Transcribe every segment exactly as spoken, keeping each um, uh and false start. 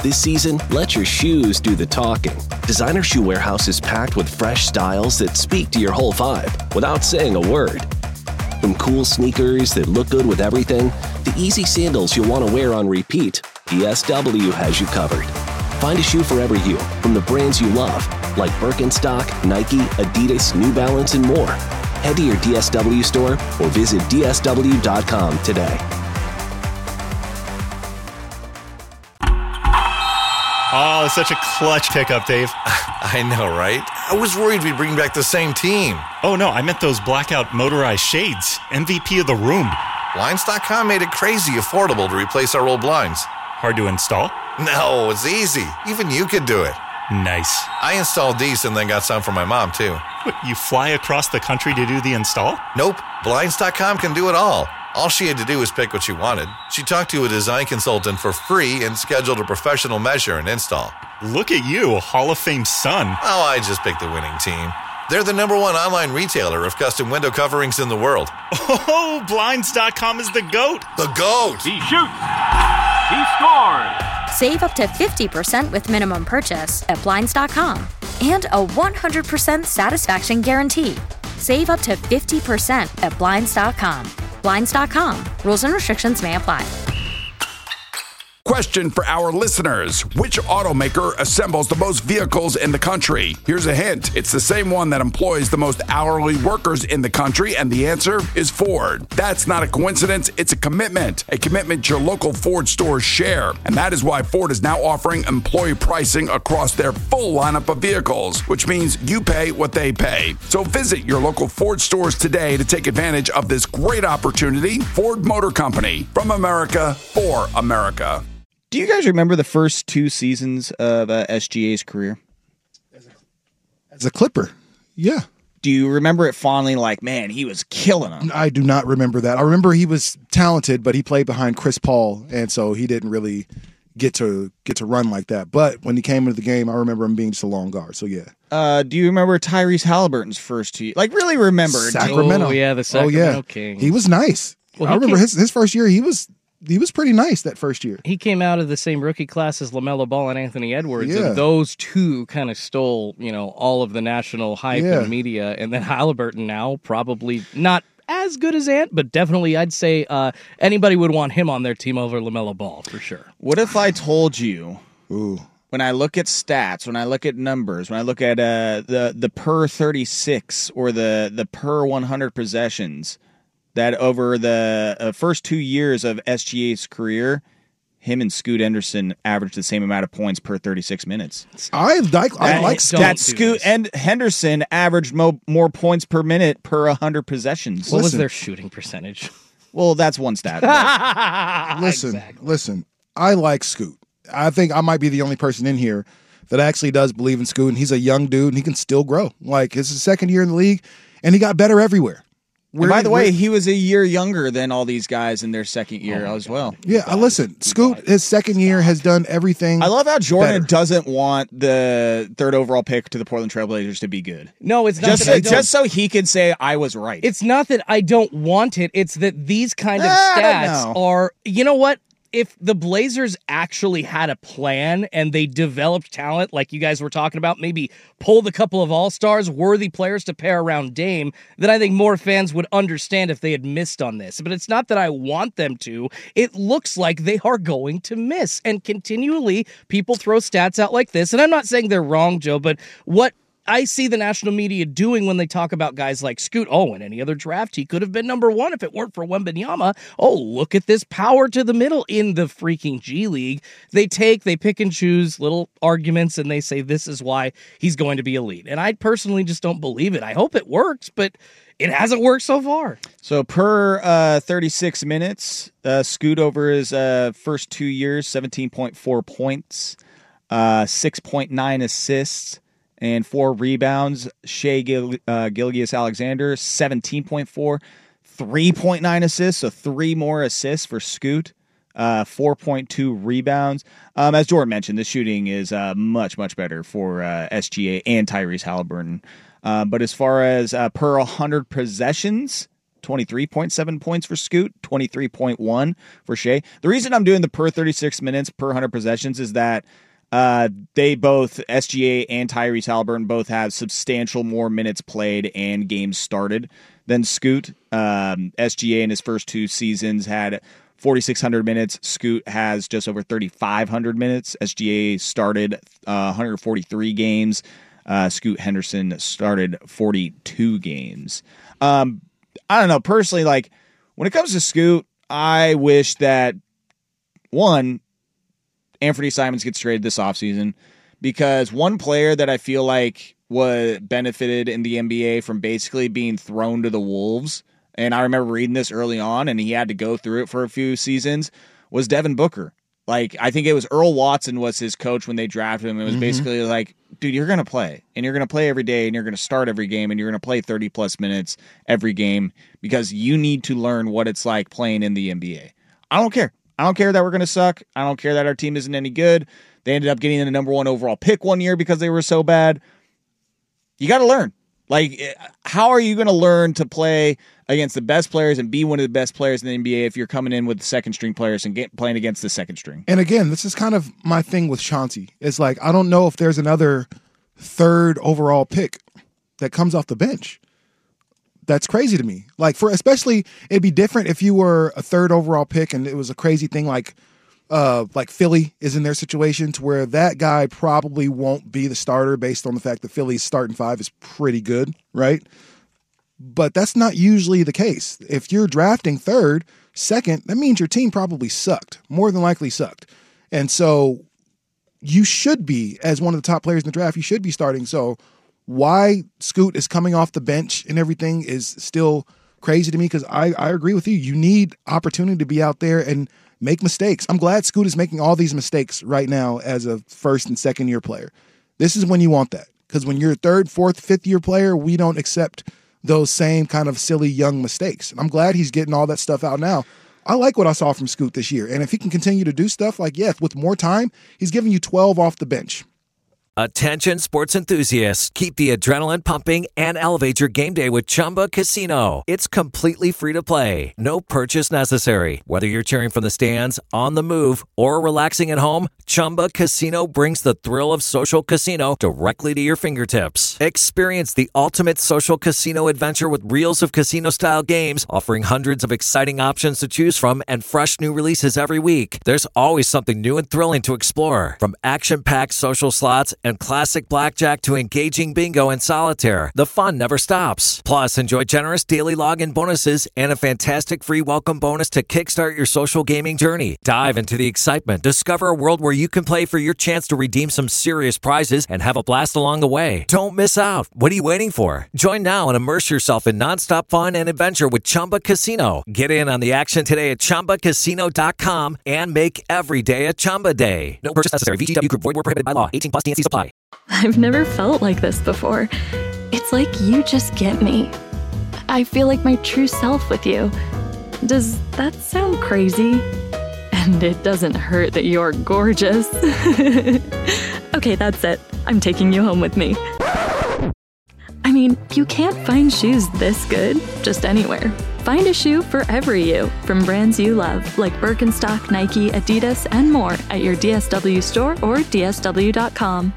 This season, let your shoes do the talking. Designer Shoe Warehouse is packed with fresh styles that speak to your whole vibe without saying a word. From cool sneakers that look good with everything, to easy sandals you'll want to wear on repeat, D S W has you covered. Find a shoe for every you from the brands you love, like Birkenstock, Nike, Adidas, New Balance, and more. Head to your D S W store or visit D S W dot com today. Oh, such a clutch pickup, Dave. I know, right? I was worried we'd bring back the same team. Oh, no, I meant those blackout motorized shades. M V P of the room. Blinds dot com made it crazy affordable to replace our old blinds. Hard to install? No, it's easy. Even you could do it. Nice. I installed these and then got some for my mom, too. What, you fly across the country to do the install? Nope. Blinds dot com can do it all. All she had to do was pick what she wanted. She talked to a design consultant for free and scheduled a professional measure and install. Look at you, a Hall of Fame son. Oh, I just picked the winning team. They're the number one online retailer of custom window coverings in the world. Oh, Blinds dot com is the GOAT. The GOAT! He shoots! He scores! Save up to fifty percent with minimum purchase at Blinds dot com. And a one hundred percent satisfaction guarantee. Save up to fifty percent at Blinds dot com. Blinds dot com. Rules and restrictions may apply. Question for our listeners. Which automaker assembles the most vehicles in the country? Here's a hint. It's the same one that employs the most hourly workers in the country, and the answer is Ford. That's not a coincidence. It's a commitment. A commitment your local Ford stores share. And that is why Ford is now offering employee pricing across their full lineup of vehicles, which means you pay what they pay. So visit your local Ford stores today to take advantage of this great opportunity. Ford Motor Company. From America, for America. Do you guys remember the first two seasons of uh, S G A's career? As a Clipper, yeah. Do you remember it fondly like, man, he was killing them? I do not remember that. I remember he was talented, but he played behind Chris Paul, and so he didn't really get to get to run like that. But when he came into the game, I remember him being just a long guard, so yeah. Uh, do you remember Tyrese Halliburton's first two? Like, really remember? Sacramento. Oh, yeah, the Sacramento oh, yeah. Kings. He was nice. Well, I remember came- his, his first year, he was... He was pretty nice that first year. He came out of the same rookie class as LaMelo Ball and Anthony Edwards, Yeah. and those two kind of stole, you know, all of the national hype Yeah. and media. And then Halliburton now probably not as good as Ant, but definitely I'd say uh, anybody would want him on their team over LaMelo Ball for sure. What if I told you, Ooh. when I look at stats, when I look at numbers, when I look at uh, the the per thirty-six or the the per one hundred possessions, that over the uh, first two years of S G A's career, him and Scoot Henderson averaged the same amount of points per thirty-six minutes. I like I That- like Don't that do Scoot this. and Henderson averaged mo- more points per minute per one hundred possessions. What was Listen. their shooting percentage? Well, that's one stat. but- Listen, Exactly. listen. I like Scoot. I think I might be the only person in here that actually does believe in Scoot, and he's a young dude, and he can still grow. Like, it's his second year in the league, and he got better everywhere. And by the way, where- he was a year younger than all these guys in their second year Oh as well. yeah, uh, listen, Scoot, his second year has done everything. I love how Jordan better. doesn't want the third overall pick to the Portland Trailblazers to be good. No, it's not Just that I so, don't- just so he could say I was right. It's not that I don't want it. It's that these kind of I don't stats know. are, you know what? If the Blazers actually had a plan and they developed talent like you guys were talking about, maybe pulled a couple of all-stars, worthy players to pair around Dame, then I think more fans would understand if they had missed on this. But it's not that I want them to. It looks like they are going to miss. And continually, people throw stats out like this. And I'm not saying they're wrong, Joe, but what I see the national media doing when they talk about guys like Scoot. Oh, in any other draft, he could have been number one if it weren't for Wembanyama. Oh, look at this power to the middle in the freaking G League. They take, they pick and choose little arguments, and they say this is why he's going to be elite. And I personally just don't believe it. I hope it works, but it hasn't worked so far. So per uh, thirty-six minutes, uh, Scoot over his uh, first two years, seventeen point four points, uh, six point nine assists, and four rebounds. Shea Gil- uh, Gilgeous-Alexander, seventeen point four, three point nine assists, so three more assists for Scoot, uh, four point two rebounds. Um, as Jordan mentioned, the shooting is uh, much, much better for uh, S G A and Tyrese Halliburton. Uh, but as far as uh, per one hundred possessions, twenty-three point seven points for Scoot, twenty-three point one for Shea. The reason I'm doing the per thirty-six minutes per one hundred possessions is that uh, they both, S G A and Tyrese Halliburton, both have substantial more minutes played and games started than Scoot. Um, S G A in his first two seasons had forty-six hundred minutes. Scoot has just over thirty-five hundred minutes. S G A started uh, one hundred forty-three games. Uh, Scoot Henderson started forty-two games. Um, I don't know. Personally, like, when it comes to Scoot, I wish that, one, Anthony Simons gets traded this offseason, because one player that I feel like was benefited in the N B A from basically being thrown to the wolves, and I remember reading this early on, and he had to go through it for a few seasons, was Devin Booker. Like, I think it was Earl Watson was his coach when they drafted him. It was mm-hmm. basically like, dude, you're going to play, and you're going to play every day, and you're going to start every game, and you're going to play thirty-plus minutes every game because you need to learn what it's like playing in the N B A. I don't care. I don't care that we're going to suck. I don't care that our team isn't any good. They ended up getting the number one overall pick one year because they were so bad. You got to learn. Like, how are you going to learn to play against the best players and be one of the best players in the N B A if you're coming in with second string players and get, playing against the second string? And again, this is kind of my thing with Chauncey. It's like, I don't know if there's another third overall pick that comes off the bench. That's crazy to me. Like, for especially, it'd be different if you were a third overall pick and it was a crazy thing like uh, like Philly is in their situation to where that guy probably won't be the starter based on the fact that Philly's starting five is pretty good, right? But that's not usually the case. If you're drafting third, second, that means your team probably sucked, more than likely sucked. And so you should be, as one of the top players in the draft, you should be starting. So why Scoot is coming off the bench and everything is still crazy to me, because I, I agree with you. You need opportunity to be out there and make mistakes. I'm glad Scoot is making all these mistakes right now as a first and second year player. This is when you want that, because when you're a third, fourth, fifth year player, we don't accept those same kind of silly young mistakes. And I'm glad he's getting all that stuff out now. I like what I saw from Scoot this year. And if he can continue to do stuff like, yes, with more time, he's giving you twelve off the bench. Attention sports enthusiasts, keep the adrenaline pumping and elevate your game day with Chumba Casino. It's completely free to play. No purchase necessary. Whether you're cheering from the stands, on the move, or relaxing at home, Chumba Casino brings the thrill of social casino directly to your fingertips. Experience the ultimate social casino adventure with reels of casino-style games, offering hundreds of exciting options to choose from and fresh new releases every week. There's always something new and thrilling to explore. From action-packed social slots and classic blackjack to engaging bingo and solitaire, the fun never stops. Plus, enjoy generous daily login bonuses and a fantastic free welcome bonus to kickstart your social gaming journey. Dive into the excitement. Discover a world where you can play for your chance to redeem some serious prizes and have a blast along the way. Don't miss out. What are you waiting for? Join now and immerse yourself in nonstop fun and adventure with Chumba Casino. Get in on the action today at Chumba Casino dot com and make every day a Chumba day. No purchase necessary. V G W Group. Void where prohibited by law. eighteen plus. T N C supply. I've never felt like this before. It's like you just get me. I feel like my true self with you. Does that sound crazy? And it doesn't hurt that you're gorgeous. Okay, that's it. I'm taking you home with me. I mean, you can't find shoes this good just anywhere. Find a shoe for every you, from brands you love, like Birkenstock, Nike, Adidas, and more at your D S W store or D S W dot com.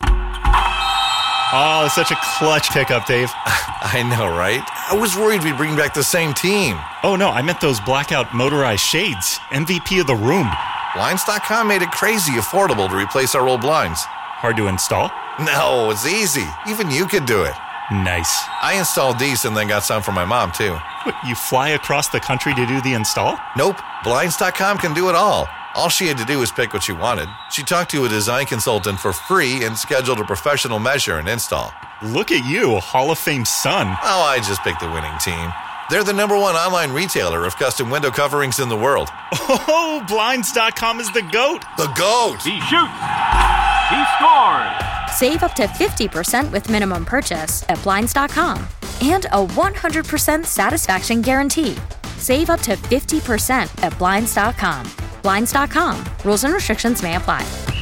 Oh, it's such a clutch pickup, Dave. I know, right? I was worried we'd bring back the same team. Oh, no, I meant those blackout motorized shades. M V P of the room. Blinds dot com made it crazy affordable to replace our old blinds. Hard to install? No, it's easy. Even you could do it. Nice. I installed these and then got some for my mom, too. What, you fly across the country to do the install? Nope. Blinds dot com can do it all. All she had to do was pick what she wanted. She talked to a design consultant for free and scheduled a professional measure and install. Look at you, Hall of Fame son. Oh, I just picked the winning team. They're the number one online retailer of custom window coverings in the world. Oh, Blinds dot com is the GOAT. The GOAT! He shoots! He scores! Save up to fifty percent with minimum purchase at Blinds dot com. And a one hundred percent satisfaction guarantee. Save up to fifty percent at Blinds dot com. Blinds dot com. Rules and restrictions may apply.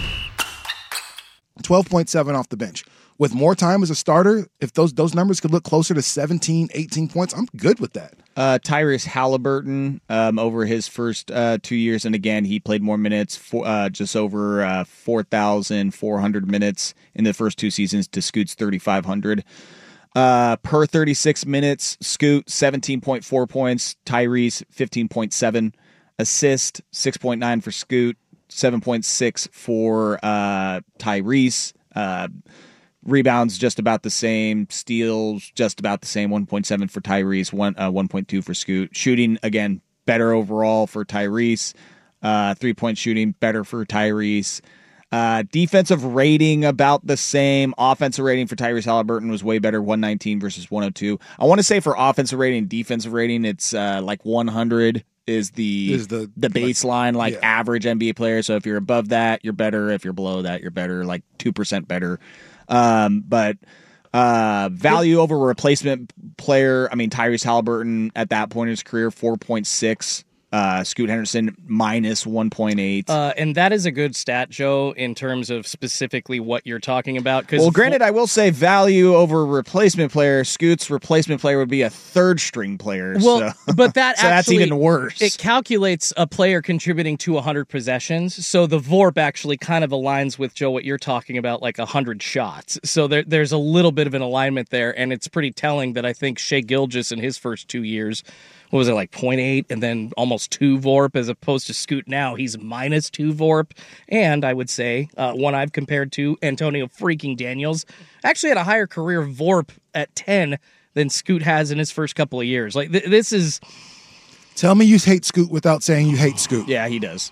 twelve point seven off the bench. With more time as a starter, if those those numbers could look closer to seventeen, eighteen points, I'm good with that. Uh, Tyrese Halliburton um, over his first uh, two years, and again, he played more minutes, for, uh, just over uh, four thousand four hundred minutes in the first two seasons to Scoot's thirty-five hundred. Uh, per thirty-six minutes, Scoot, seventeen point four points, Tyrese, fifteen point seven. Assist, six point nine for Scoot, seven point six for uh, Tyrese. Uh, Rebounds just about the same. Steals just about the same. one point seven for Tyrese. One uh, one point two for Scoot. Shooting again better overall for Tyrese. Uh, three point shooting better for Tyrese. Uh, defensive rating about the same. Offensive rating for Tyrese Halliburton was way better. one nineteen versus one oh two. I want to say for offensive rating and defensive rating, it's uh, like one hundred is the is the, the baseline, like yeah. average N B A player. So if you're above that, you're better. If you're below that, you're better. Like two percent better. Um, but uh, value over replacement player, I mean, Tyrese Halliburton at that point in his career, four point six. Uh, Scoot Henderson minus one point eight. Uh, and that is a good stat, Joe, in terms of specifically what you're talking about. Well, granted, I will say value over replacement player. Scoot's replacement player would be a third string player. Well, so. but that so actually, that's even worse. It calculates a player contributing to one hundred possessions. So the V O R P actually kind of aligns with, Joe, what you're talking about, like one hundred shots. So there, there's a little bit of an alignment there, and it's pretty telling that I think Shai Gilgeous in his first two years, what was it, like zero point eight and then almost two V O R P, as opposed to Scoot now, he's minus two V O R P. And I would say uh, one I've compared to, Antonio freaking Daniels, actually had a higher career V O R P at ten than Scoot has in his first couple of years. Like th- this is... Tell me you hate Scoot without saying you hate Scoot. Yeah, he does.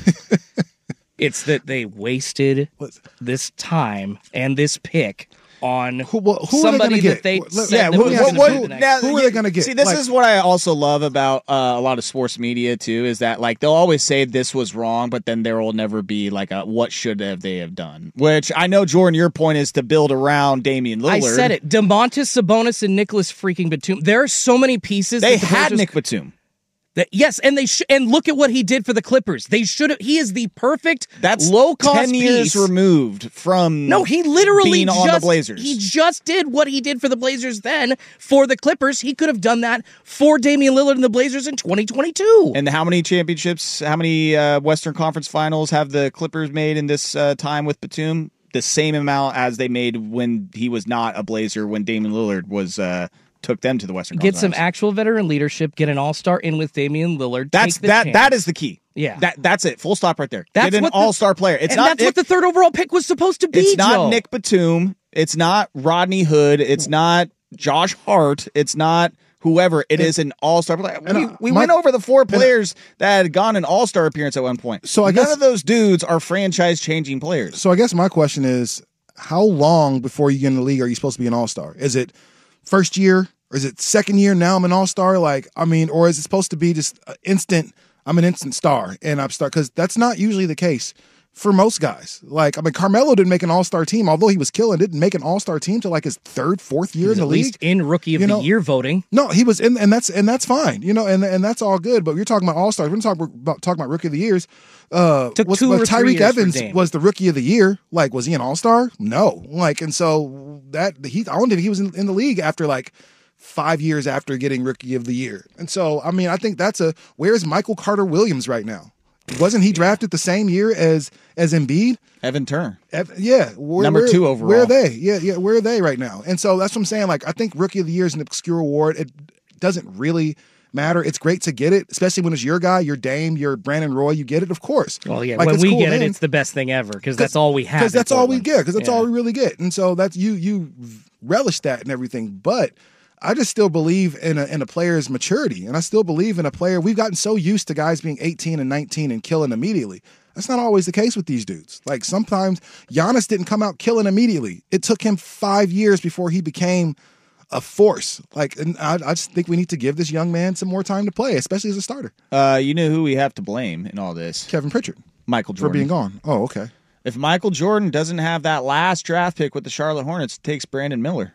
It's that they wasted this time and this pick on who, well, who somebody are they that they Let, said yeah, that what, was what, gonna what, do the next now, who are they going to get? See, this like, is what I also love about uh, a lot of sports media, too, is that like they'll always say this was wrong, but then there will never be like a what should have they have done. Which I know, Jordan, your point is to build around Damian Lillard. I said it. DeMontis Sabonis and Nicholas freaking Batum. There are so many pieces. They that the had Blazers- Nick Batum. That, yes, and they sh- and look at what he did for the Clippers. They should have. He is the perfect That's low cost ten years piece. removed from No, he literally being just, on the Blazers. He just did what he did for the Blazers then for the Clippers. He could have done that for Damian Lillard and the Blazers in twenty twenty-two. And how many championships, how many uh, Western Conference Finals have the Clippers made in this uh, time with Batum? The same amount as they made when he was not a Blazer, when Damian Lillard was uh, took them to the Western Get Conference some Finals. actual veteran leadership. Get an all-star in with Damian Lillard. That's take the that. chance. That is the key. Yeah. that that's it. Full stop right there. That's Get an what the- all-star player. It's and not. that's Nick, what the third overall pick was supposed to be. It's not Joe. Nick Batum. It's not Rodney Hood. It's not Josh Hart. It's not whoever. It is an all-star player. We, And, uh, we my- went over the four players that had gone an all-star appearance at one point. So I none guess- of those dudes are franchise-changing players. So I guess my question is, how long before you get in the league are you supposed to be an all-star? Is it first year? Or is it second year now I'm an all-star? Like, I mean, or is it supposed to be just uh, instant, I'm an instant star and I'm star? Because that's not usually the case for most guys. Like, I mean, Carmelo didn't make an all-star team, although he was killing, didn't make an all-star team till like his third, fourth year He was in the at league. least in Rookie of You the know, Year voting. No, he was in, and that's and that's fine, you know, and and that's all good. But you're talking about all stars. We're talking about talking about rookie of the years. Uh, Took was, two was or three Tyreek years for Evans Dame. was the rookie of the year. Like, was he an all star? No. Like, and so that he, I don't think he was in, in the league after like five years after getting rookie of the year. And so, I mean, I think that's a where's Michael Carter Williams right now? Wasn't he drafted the same year as as Embiid? Evan Turner. Ev- yeah, where, Number where- two overall. Where are they? Yeah, yeah, where are they right now? And so that's what I'm saying. Like, I think Rookie of the Year is an obscure award. It doesn't really matter. It's great to get it, especially when it's your guy, your Dame, your Brandon Roy. You get it, of course. Well, yeah, Like, when it's we cool get it, then. it's the best thing ever because that's all we have. Because that's in all we Portland. get. Because that's Yeah. all we really get. And so that's you. You relish that and everything, but. I just still believe in a in a player's maturity, and I still believe in a player. We've gotten so used to guys being eighteen and nineteen and killing immediately. That's not always the case with these dudes. Like, sometimes Giannis didn't come out killing immediately. It took him five years before he became a force. Like, and I, I just think we need to give this young man some more time to play, especially as a starter. Uh, you know who we have to blame in all this? Kevin Pritchard. Michael For Jordan. being gone. Oh, okay. If Michael Jordan doesn't have that last draft pick with the Charlotte Hornets, it takes Brandon Miller.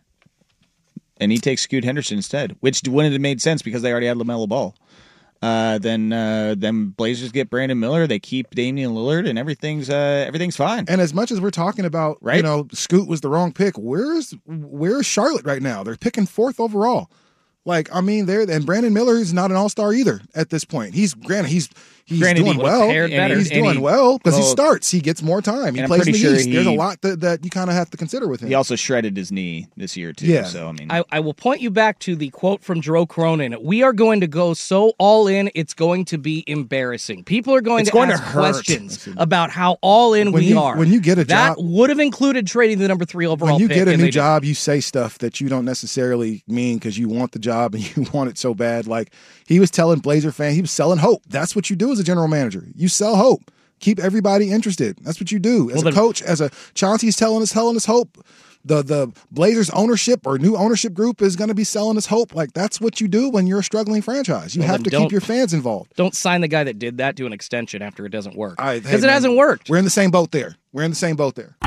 And he takes Scoot Henderson instead, which wouldn't have made sense because they already had LaMelo Ball. Uh, then, uh, then Blazers get Brandon Miller. They keep Damian Lillard, and everything's uh, everything's fine. And as much as we're talking about, Right? you know, Scoot was the wrong pick. Where's where's Charlotte right now? They're picking fourth overall. Like, I mean, there and Brandon Miller is not an all-star either at this point. He's granted he's he's Granted, doing he well. better. He's And doing he- well because he well, starts. He gets more time. He and I'm plays in the pretty sure East. There's a he- lot that, that you kind of have to consider with him. He also shredded his knee this year too. Yeah. So I mean, I, I will point you back to the quote from Drew Cronin. We are going to go so all in, it's going to be embarrassing. People are going It's to going to ask hurt. questions about how all in When we you- are. when you get a that job- would have included trading the number three overall when you pick, get a and new they didn't. job, you say stuff that you don't necessarily mean because you want the job and you want it so bad. Like he was telling Blazer fans, he was selling hope. That's what you do as a general manager. You sell hope. Keep everybody interested. That's what you do. As Well, a then- coach, as a Chauncey's telling us, telling us hope. The the Blazers ownership or new ownership group is going to be selling us hope. Like that's what you do when you're a struggling franchise. You Well, have then to don't- keep your fans involved. Don't sign the guy that did that to an extension after it doesn't work. All right, Because hey, it man, hasn't worked. We're in the same boat there. We're in the same boat there.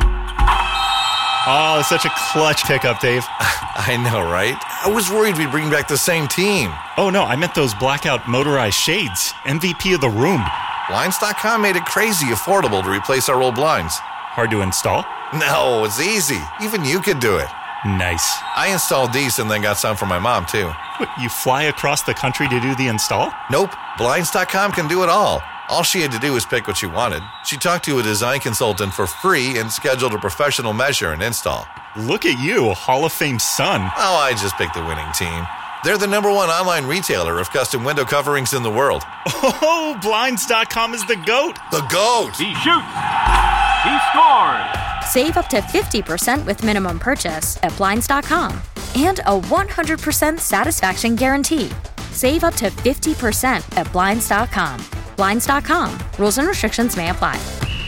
Oh, such a clutch pickup, Dave. I know, right? I was worried we'd bring back the same team. Oh, no, I meant those blackout motorized shades. M V P of the room. Blinds dot com made it crazy affordable to replace our old blinds. Hard to install? No, it's easy. Even you could do it. Nice. I installed these and then got some for my mom, too. What, you fly across the country to do the install? Nope. Blinds dot com can do it all. All she had to do was pick what she wanted. She talked to a design consultant for free and scheduled a professional measure and install. Look at you, Hall of Fame son. Oh, I just picked the winning team. They're the number one online retailer of custom window coverings in the world. Oh, Blinds dot com is the GOAT. The GOAT! He shoots. He scores. Save up to fifty percent with minimum purchase at Blinds dot com and a one hundred percent satisfaction guarantee. Save up to fifty percent at Blinds dot com. Blinds dot com. Rules and restrictions may apply.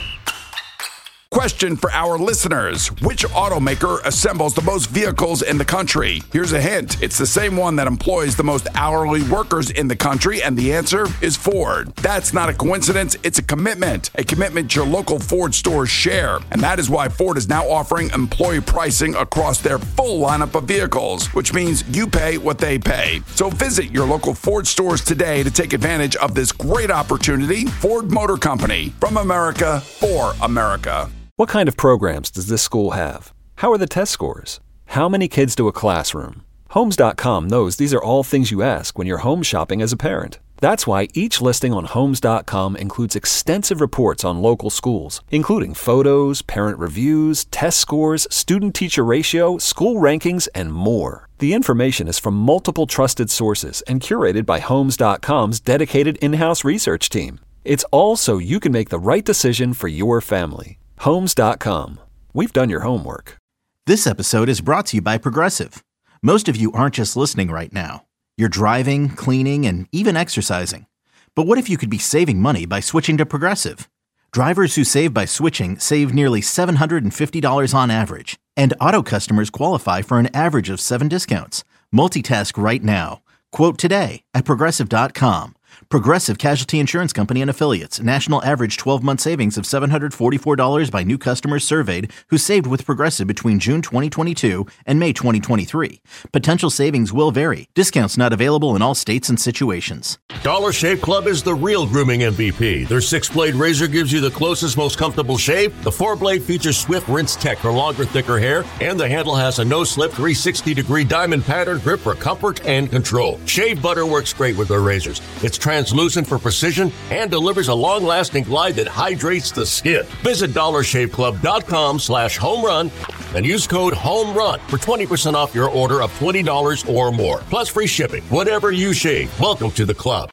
Question for our listeners. Which automaker assembles the most vehicles in the country? Here's a hint. It's the same one that employs the most hourly workers in the country, and the answer is Ford. That's not a coincidence. It's a commitment. A commitment your local Ford stores share. And that is why Ford is now offering employee pricing across their full lineup of vehicles, which means you pay what they pay. So visit your local Ford stores today to take advantage of this great opportunity. Ford Motor Company. From America, for America. What kind of programs does this school have? How are the test scores? How many kids to a classroom? Homes dot com knows these are all things you ask when you're home shopping as a parent. That's why each listing on Homes dot com includes extensive reports on local schools, including photos, parent reviews, test scores, student-teacher ratio, school rankings, and more. The information is from multiple trusted sources and curated by Homes dot com's dedicated in-house research team. It's all so you can make the right decision for your family. Homes dot com. We've done your homework. This episode is brought to you by Progressive. Most of you aren't just listening right now. You're driving, cleaning, and even exercising. But what if you could be saving money by switching to Progressive? Drivers who save by switching save nearly seven hundred fifty dollars on average. And auto customers qualify for an average of seven discounts. Multitask right now. Quote today at Progressive dot com. Progressive Casualty Insurance Company and Affiliates. National average twelve-month savings of seven hundred forty-four dollars by new customers surveyed who saved with Progressive between June twenty twenty-two and May twenty twenty-three. Potential savings will vary. Discounts not available in all states and situations. Dollar Shave Club is the real grooming M V P. Their six-blade razor gives you the closest, most comfortable shave. The four-blade features swift rinse tech for longer, thicker hair. And the handle has a no-slip three hundred sixty degree diamond pattern grip for comfort and control. Shave butter works great with their razors. It's translucent for precision and delivers a long-lasting glide that hydrates the skin. Visit dollar shave club dot com slash home run and use code HOMERUN for twenty percent off your order of twenty dollars or more. Plus free shipping. Whatever you shave, welcome to the club.